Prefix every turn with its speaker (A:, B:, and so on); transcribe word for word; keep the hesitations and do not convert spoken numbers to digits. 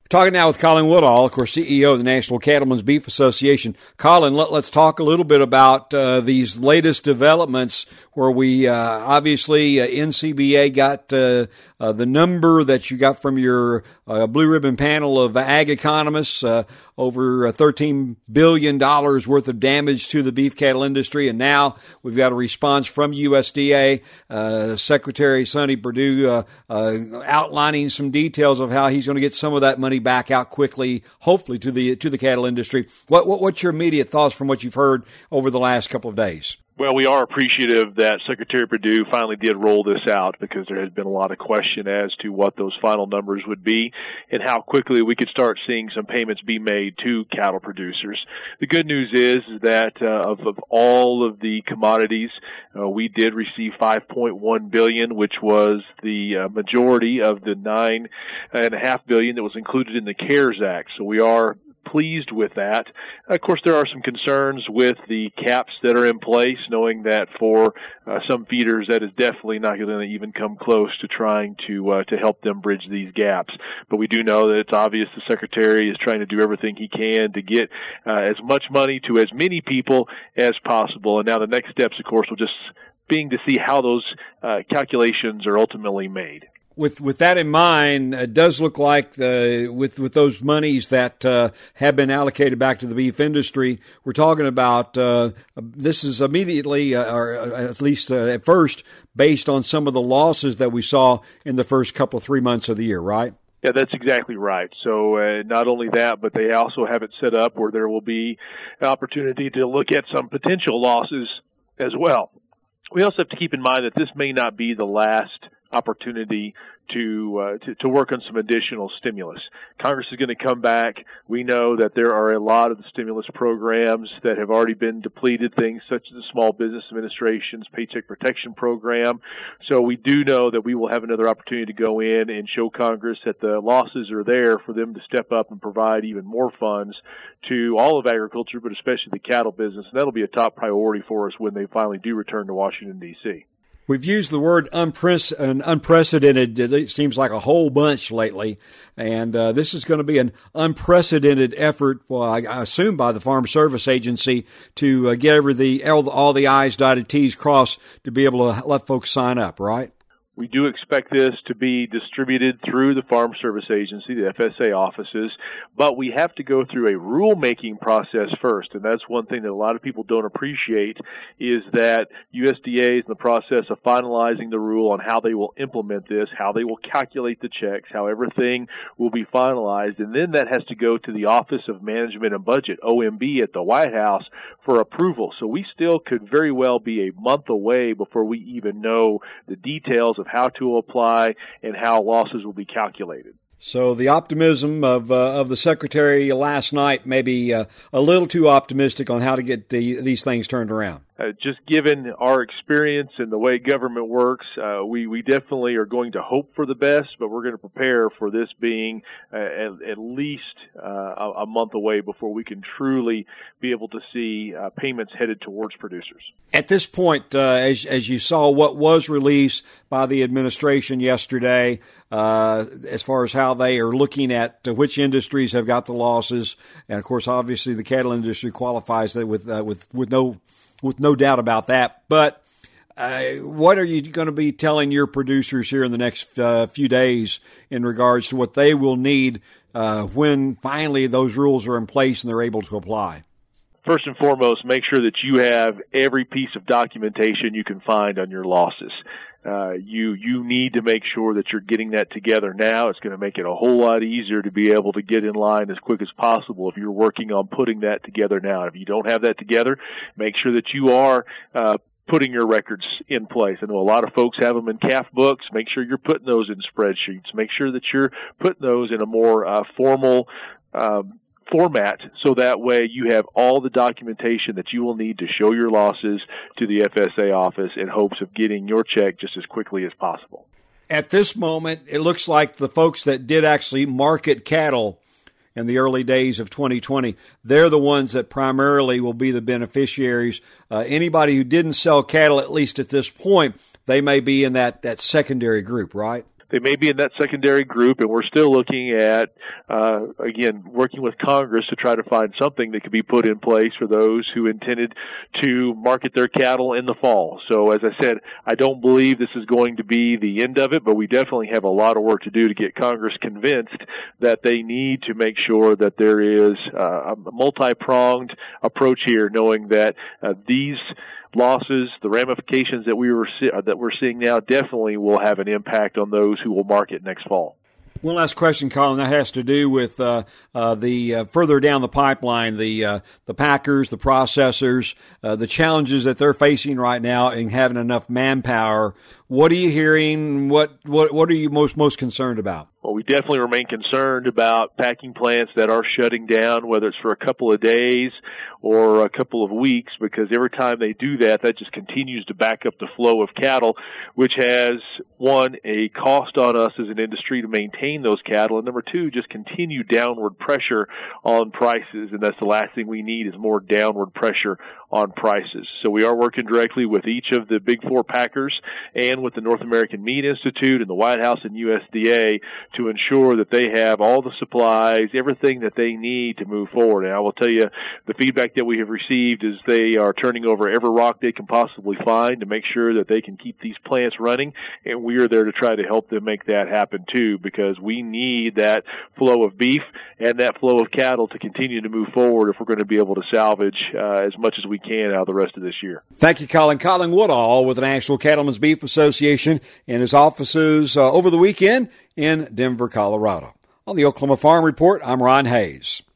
A: Talking now with Colin Woodall, of course, C E O of the National Cattlemen's Beef Association. Colin, let, let's talk a little bit about uh, these latest developments where we uh, obviously uh, N C B A got uh, uh, the number that you got from your uh, blue ribbon panel of ag economists, uh, over thirteen billion dollars worth of damage to the beef cattle industry. And now we've got a response from U S D A, uh, Secretary Sonny Perdue uh, uh, outlining some details of how he's going to get some of that money back out quickly, hopefully to the to the cattle industry. What, what what's your immediate thoughts from what you've heard over the last couple of days?
B: Well, we are appreciative that Secretary Perdue finally did roll this out, because there has been a lot of question as to what those final numbers would be and how quickly we could start seeing some payments be made to cattle producers. The good news is that uh, of, of all of the commodities, uh, we did receive five point one billion dollars, which was the uh, majority of the nine point five billion dollars that was included in the CARES Act. So we are pleased with that. Of course, there are some concerns with the caps that are in place, knowing that for uh, some feeders that is definitely not going to even come close to trying to uh, to help them bridge these gaps. But we do know that it's obvious the Secretary is trying to do everything he can to get uh, as much money to as many people as possible. And now the next steps, of course, will just being to see how those uh, calculations are ultimately made.
A: With with that in mind, it does look like uh, with with those monies that uh, have been allocated back to the beef industry, we're talking about uh, this is immediately, uh, or at least uh, at first, based on some of the losses that we saw in the first couple of three months of the year, right?
B: Yeah, that's exactly right. So uh, not only that, but they also have it set up where there will be an opportunity to look at some potential losses as well. We also have to keep in mind that this may not be the last opportunity to, uh, to to work on some additional stimulus. Congress is going to come back. We know that there are a lot of the stimulus programs that have already been depleted, things such as the Small Business Administration's Paycheck Protection Program. So we do know that we will have another opportunity to go in and show Congress that the losses are there for them to step up and provide even more funds to all of agriculture, but especially the cattle business. And that'll be a top priority for us when they finally do return to Washington, D C
A: We've used the word unprecedented, it seems like a whole bunch lately, and uh, this is going to be an unprecedented effort, well, I assume by the Farm Service Agency, to uh, get every the, all, the, all the I's dotted, T's crossed to be able to let folks sign up, right?
B: We do expect this to be distributed through the Farm Service Agency, the F S A offices, but we have to go through a rulemaking process first, and that's one thing that a lot of people don't appreciate, is that U S D A is in the process of finalizing the rule on how they will implement this, how they will calculate the checks, how everything will be finalized, and then that has to go to the Office of Management and Budget, O M B, at the White House for approval. So we still could very well be a month away before we even know the details of how to apply and how losses will be calculated.
A: So the optimism of uh, of the Secretary last night may be uh, a little too optimistic on how to get the, these things turned around.
B: Uh, just given our experience and the way government works, uh, we, we definitely are going to hope for the best, but we're going to prepare for this being uh, at, at least uh, a, a month away before we can truly be able to see uh, payments headed towards producers.
A: At this point, uh, as, as you saw what was released by the administration yesterday, uh, as far as how they are looking at uh, which industries have got the losses, and of course, obviously, the cattle industry qualifies with uh, with with no with no doubt about that. But uh, what are you going to be telling your producers here in the next uh, few days in regards to what they will need uh, when finally those rules are in place and they're able to apply?
B: First and foremost, make sure that you have every piece of documentation you can find on your losses. Uh, you you need to make sure that you're getting that together now. It's going to make it a whole lot easier to be able to get in line as quick as possible if you're working on putting that together now. If you don't have that together, make sure that you are uh, putting your records in place. I know a lot of folks have them in C A F books. Make sure you're putting those in spreadsheets. Make sure that you're putting those in a more uh, formal um format, so that way you have all the documentation that you will need to show your losses to the F S A office in hopes of getting your check just as quickly as possible.
A: At this moment, it looks like the folks that did actually market cattle in the early days of twenty twenty, they're the ones that primarily will be the beneficiaries. Uh, anybody who didn't sell cattle, at least at this point, they may be in that, that secondary group, right?
B: They may be in that secondary group, and we're still looking at, uh, again, working with Congress to try to find something that could be put in place for those who intended to market their cattle in the fall. So, as I said, I don't believe this is going to be the end of it, but we definitely have a lot of work to do to get Congress convinced that they need to make sure that there is uh, a multi-pronged approach here, knowing that uh, these losses, the ramifications that we were see- that we're seeing now, definitely will have an impact on those who will market next fall.
A: One last question, Colin, that has to do with uh, uh, the uh, further down the pipeline, the uh, the packers, the processors, uh, the challenges that they're facing right now in having enough manpower. What are you hearing? What what what are you most most concerned about?
B: Well, we definitely remain concerned about packing plants that are shutting down, whether it's for a couple of days or a couple of weeks, because every time they do that, that just continues to back up the flow of cattle, which has, one, a cost on us as an industry to maintain those cattle, and number two, just continued downward pressure on prices, and that's the last thing we need is more downward pressure on prices. So we are working directly with each of the big four packers and with the North American Meat Institute and the White House and U S D A to ensure that they have all the supplies, everything that they need to move forward. And I will tell you, the feedback that we have received is they are turning over every rock they can possibly find to make sure that they can keep these plants running, and we are there to try to help them make that happen too, because we need that flow of beef and that flow of cattle to continue to move forward if we're going to be able to salvage uh, as much as we can out of the rest of this year.
A: Thank you, Colin. Colin Woodall with the National Cattlemen's Beef Association in his offices uh, over the weekend in Denver, Colorado. On the Oklahoma Farm Report, I'm Ron Hayes.